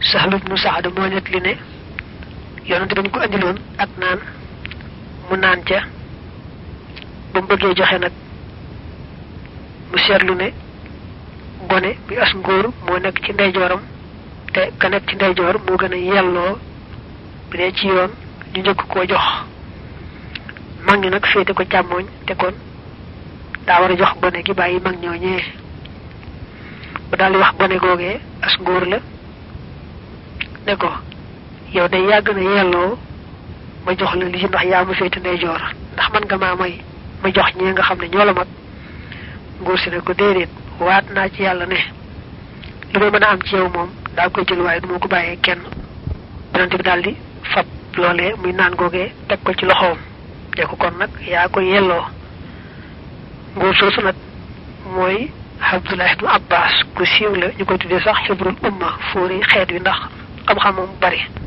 Sahlu ibn Sa'd mo net li ne yonent dañ ko andilon ak naan mu naan ca bu bëggee joxe nag mu seetlu ne gone bi as ngóor moo nekk ci ndeyjooram te ka nekk ci ndeyjoor moo gën a yelloo bi dee ci yoon ñu njëkk koo jox mag ñi nag féete ko càmmooñ te kon daa war a jox gone gi bàyyi mag ñooñee ba daal di wax gone googee as ngóor la ne ko yow day yàgg na yelloo ma jox la li ci ndax yaa ma féete ndeyjoor ndax man nga maa may ma jox ñi nga xam ne ñoo la mag ngóor si ne ko déedéet waat naa ci yàlla ne lu may mën a am ci yow moom daa koy jël waaye du ma ko bàyyee kenn yonent bi daal di fab loolee muy naan googee teg ko ci loxoom ne ko kon nag yaa ko yelloo ngóor soosu nag mooy Abdullah ibn Abbas ku siiw la ñu koy tuddee sax xibrul umma fóori xeet wi ndax xam-xamam bari